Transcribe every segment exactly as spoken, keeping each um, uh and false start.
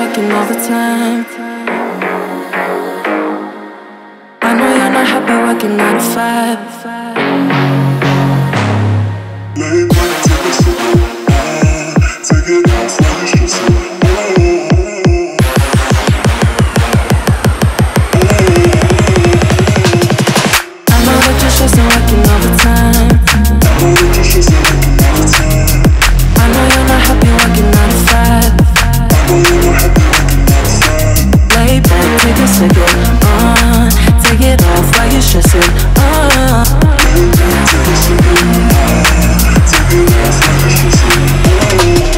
working overtime. I know you're not happy working nine to five. Lay back, take a second, uh, take it off while you're stressing. I know that you're stressing working overtime. I know that you're stressing working overtime. I know you're not happy working nine to five. I know you're not happy working outside. Lay back, take a second, uh, take it off while you're stressing, uh. Lay back, take a second, uh, take it off while you're stressing.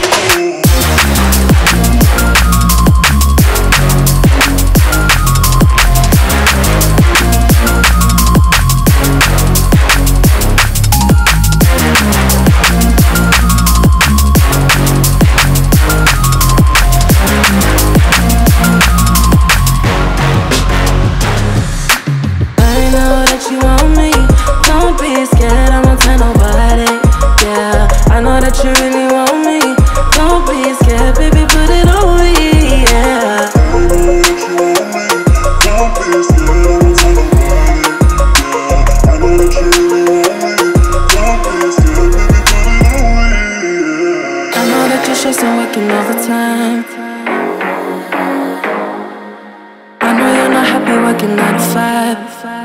You want me, don't be scared, I won't tell nobody. Yeah, I know that you really want me. Don't be scared, baby, put it on me. Yeah, I know that you want me. Don't be scared, I won't tell nobody. Yeah, I know that you really want me. Don't be scared, baby, put it on me. Yeah. I know that you're stressing working overtime. I know you're not happy working nine to five.